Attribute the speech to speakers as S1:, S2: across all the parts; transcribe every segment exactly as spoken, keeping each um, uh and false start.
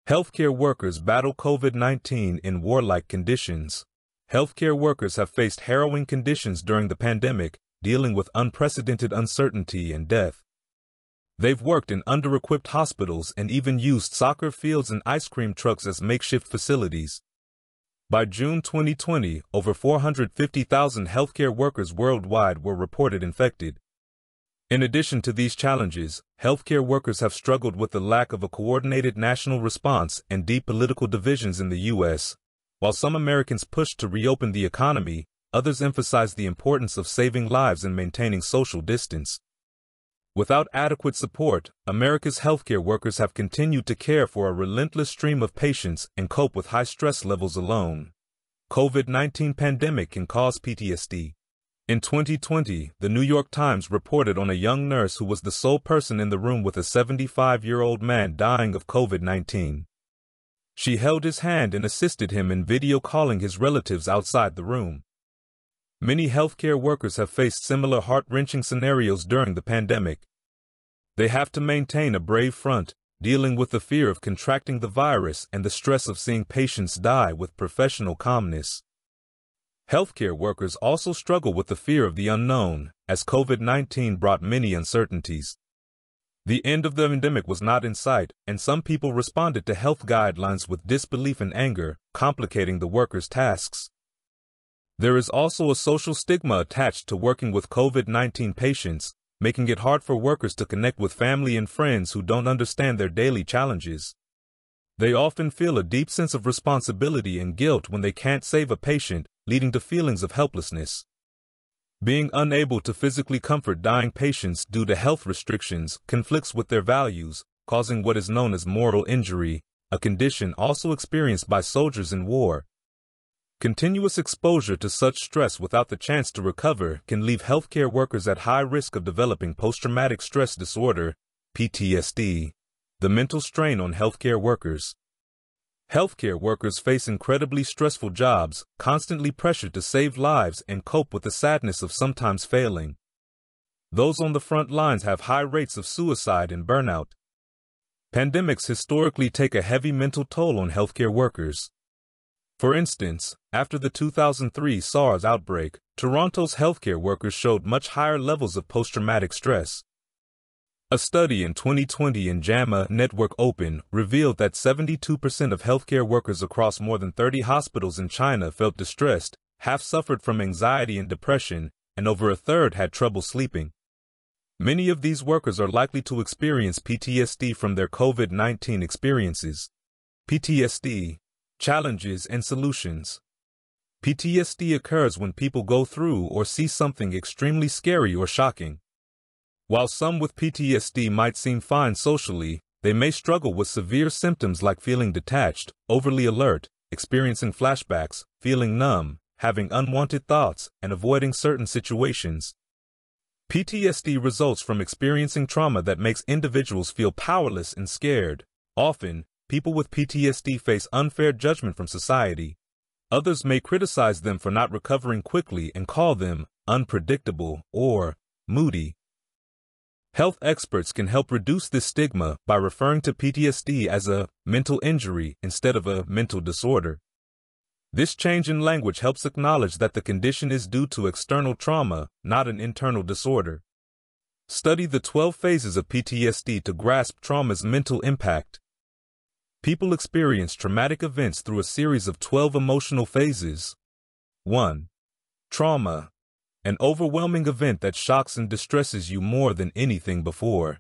S1: Healthcare workers battle COVID nineteen in warlike conditions. Healthcare workers have faced harrowing conditions during the pandemic, dealing with unprecedented uncertainty and death. They've worked in under-equipped hospitals and even used soccer fields and ice cream trucks as makeshift facilities. By June twenty twenty, over four hundred fifty thousand healthcare workers worldwide were reported infected. In addition to these challenges, healthcare workers have struggled with the lack of a coordinated national response and deep political divisions in the U S. While some Americans pushed to reopen the economy, others emphasized the importance of saving lives and maintaining social distance. Without adequate support, America's healthcare workers have continued to care for a relentless stream of patients and cope with high stress levels alone. COVID nineteen pandemic can cause P T S D. In twenty twenty, the New York Times reported on a young nurse who was the sole person in the room with a seventy-five-year-old man dying of COVID nineteen. She held his hand and assisted him in video calling his relatives outside the room. Many healthcare workers have faced similar heart-wrenching scenarios during the pandemic. They have to maintain a brave front, dealing with the fear of contracting the virus and the stress of seeing patients die with professional calmness. Healthcare workers also struggle with the fear of the unknown, as COVID nineteen brought many uncertainties. The end of the pandemic was not in sight, and some people responded to health guidelines with disbelief and anger, complicating the workers' tasks. There is also a social stigma attached to working with COVID nineteen patients, making it hard for workers to connect with family and friends who don't understand their daily challenges. They often feel a deep sense of responsibility and guilt when they can't save a patient, leading to feelings of helplessness. Being unable to physically comfort dying patients due to health restrictions conflicts with their values, causing what is known as moral injury, a condition also experienced by soldiers in war. Continuous exposure to such stress without the chance to recover can leave healthcare workers at high risk of developing post-traumatic stress disorder, P T S D, the mental strain on healthcare workers. Healthcare workers face incredibly stressful jobs, constantly pressured to save lives and cope with the sadness of sometimes failing. Those on the front lines have high rates of suicide and burnout. Pandemics historically take a heavy mental toll on healthcare workers. For instance, after the two thousand three SARS outbreak, Toronto's healthcare workers showed much higher levels of post-traumatic stress. A study in twenty twenty in JAMA Network Open revealed that seventy-two percent of healthcare workers across more than thirty hospitals in China felt distressed, half suffered from anxiety and depression, and over a third had trouble sleeping. Many of these workers are likely to experience P T S D from their COVID nineteen experiences. P T S D, challenges and solutions. P T S D occurs when people go through or see something extremely scary or shocking. While some with P T S D might seem fine socially, they may struggle with severe symptoms like feeling detached, overly alert, experiencing flashbacks, feeling numb, having unwanted thoughts, and avoiding certain situations. P T S D results from experiencing trauma that makes individuals feel powerless and scared. Often, people with P T S D face unfair judgment from society. Others may criticize them for not recovering quickly and call them unpredictable or moody. Health experts can help reduce this stigma by referring to P T S D as a mental injury instead of a mental disorder. This change in language helps acknowledge that the condition is due to external trauma, not an internal disorder. Study the twelve phases of P T S D to grasp trauma's mental impact. People experience traumatic events through a series of twelve emotional phases. one. Trauma. An overwhelming event that shocks and distresses you more than anything before.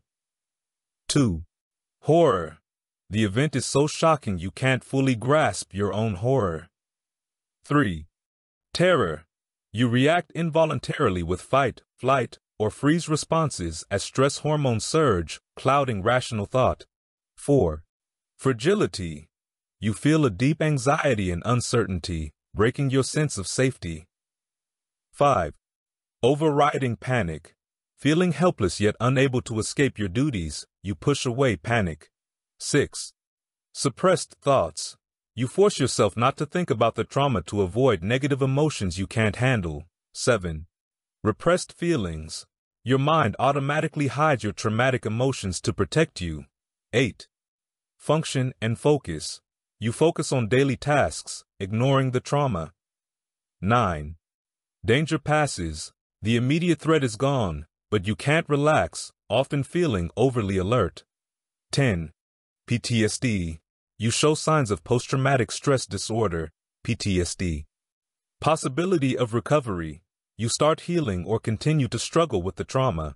S1: two. Horror. The event is so shocking you can't fully grasp your own horror. three. Terror. You react involuntarily with fight, flight, or freeze responses as stress hormones surge, clouding rational thought. four. Fragility. You feel a deep anxiety and uncertainty, breaking your sense of safety. five. Overriding panic. Feeling helpless yet unable to escape your duties, you push away panic. six. Suppressed thoughts. You force yourself not to think about the trauma to avoid negative emotions you can't handle. seven. Repressed feelings. Your mind automatically hides your traumatic emotions to protect you. eight. function, and focus. You focus on daily tasks, ignoring the trauma. nine. Danger passes. The immediate threat is gone, but you can't relax, often feeling overly alert. ten. P T S D. You show signs of post-traumatic stress disorder, P T S D. Possibility of recovery. You start healing or continue to struggle with the trauma.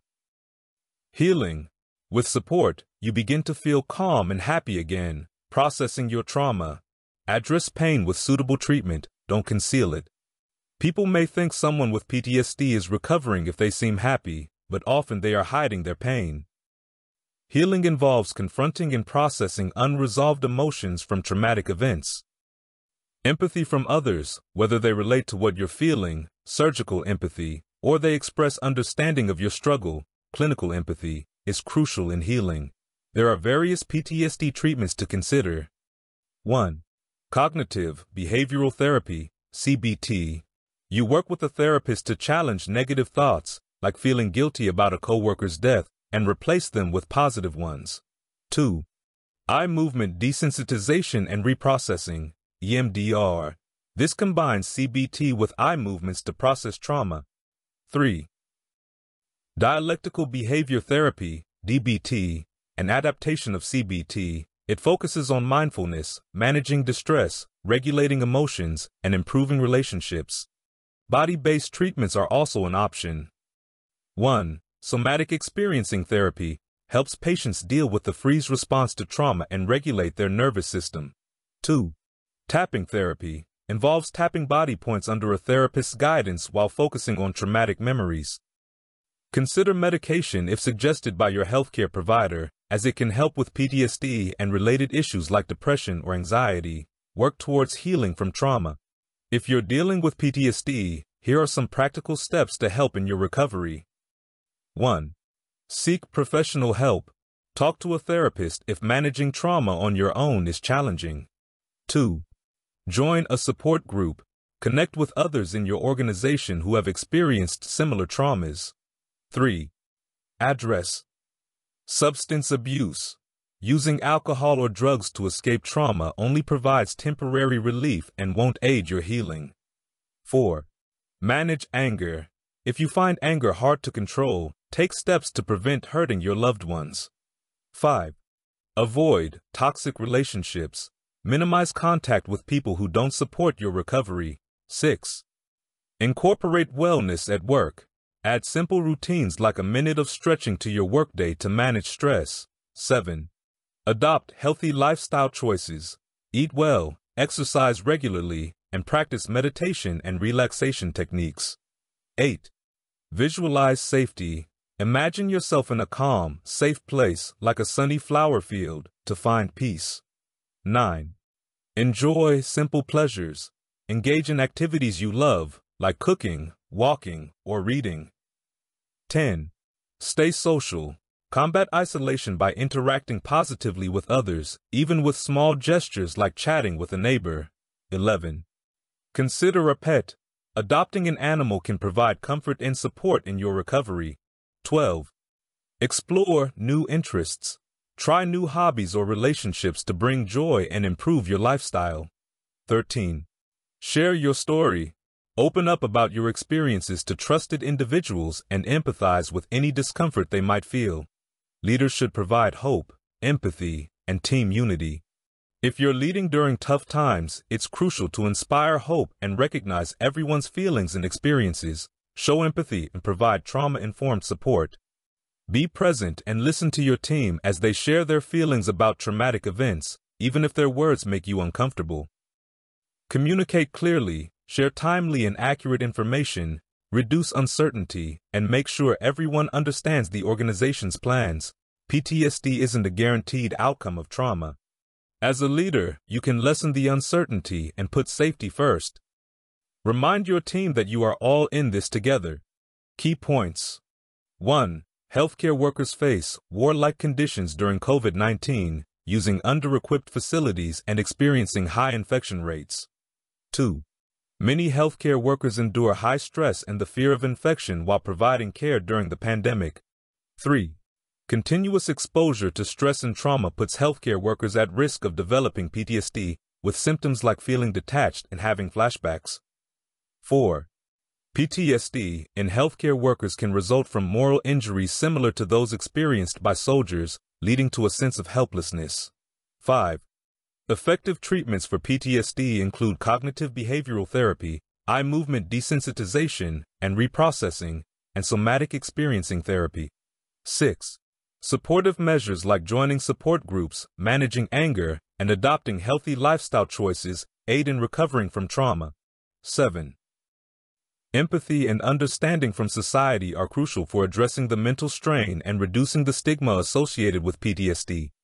S1: Healing. With support, you begin to feel calm and happy again, processing your trauma. Address pain with suitable treatment, don't conceal it. People may think someone with P T S D is recovering if they seem happy, but often they are hiding their pain. Healing involves confronting and processing unresolved emotions from traumatic events. Empathy from others, whether they relate to what you're feeling, surgical empathy, or they express understanding of your struggle, clinical empathy, is crucial in healing. There are various P T S D treatments to consider. one. Cognitive behavioral therapy, C B T. You work with a therapist to challenge negative thoughts, like feeling guilty about a coworker's death, and replace them with positive ones. two. Eye movement desensitization and reprocessing, E M D R. This combines C B T with eye movements to process trauma. three. Dialectical behavior therapy, D B T, an adaptation of C B T. It focuses on mindfulness, managing distress, regulating emotions, and improving relationships. Body-based treatments are also an option. one. Somatic experiencing therapy helps patients deal with the freeze response to trauma and regulate their nervous system. two. Tapping therapy involves tapping body points under a therapist's guidance while focusing on traumatic memories. Consider medication if suggested by your healthcare provider, as it can help with P T S D and related issues like depression or anxiety. Work towards healing from trauma. If you're dealing with P T S D, here are some practical steps to help in your recovery. one. Seek professional help. Talk to a therapist if managing trauma on your own is challenging. two. Join a support group. Connect with others in your organization who have experienced similar traumas. three. Address substance abuse. Using alcohol or drugs to escape trauma only provides temporary relief and won't aid your healing. four. Manage anger. If you find anger hard to control, take steps to prevent hurting your loved ones. five. Avoid toxic relationships. Minimize contact with people who don't support your recovery. six. Incorporate wellness at work. Add simple routines like a minute of stretching to your workday to manage stress. seven. Adopt healthy lifestyle choices. Eat well, exercise regularly, and practice meditation and relaxation techniques. eight. Visualize safety. Imagine yourself in a calm, safe place like a sunny flower field to find peace. nine. Enjoy simple pleasures. Engage in activities you love, like cooking, walking, or reading. ten. Stay social. Combat isolation by interacting positively with others, even with small gestures like chatting with a neighbor. eleven. Consider a pet. Adopting an animal can provide comfort and support in your recovery. twelve. Explore new interests. Try new hobbies or relationships to bring joy and improve your lifestyle. thirteen. Share your story. Open up about your experiences to trusted individuals and empathize with any discomfort they might feel. Leaders should provide hope, empathy, and team unity. If you're leading during tough times, it's crucial to inspire hope and recognize everyone's feelings and experiences. Show empathy and provide trauma-informed support. Be present and listen to your team as they share their feelings about traumatic events, even if their words make you uncomfortable. Communicate clearly, share timely and accurate information, reduce uncertainty, and make sure everyone understands the organization's plans. P T S D isn't a guaranteed outcome of trauma. As a leader, you can lessen the uncertainty and put safety first. Remind your team that you are all in this together. Key points. one. Healthcare workers face war-like conditions during COVID nineteen, using under-equipped facilities and experiencing high infection rates. two. Many healthcare workers endure high stress and the fear of infection while providing care during the pandemic. three. Continuous exposure to stress and trauma puts healthcare workers at risk of developing P T S D, with symptoms like feeling detached and having flashbacks. four. P T S D in healthcare workers can result from moral injuries similar to those experienced by soldiers, leading to a sense of helplessness. five. Effective treatments for P T S D include cognitive behavioral therapy, eye movement desensitization and reprocessing, and somatic experiencing therapy. six. Supportive measures like joining support groups, managing anger, and adopting healthy lifestyle choices aid in recovering from trauma. seven. Empathy and understanding from society are crucial for addressing the mental strain and reducing the stigma associated with P T S D.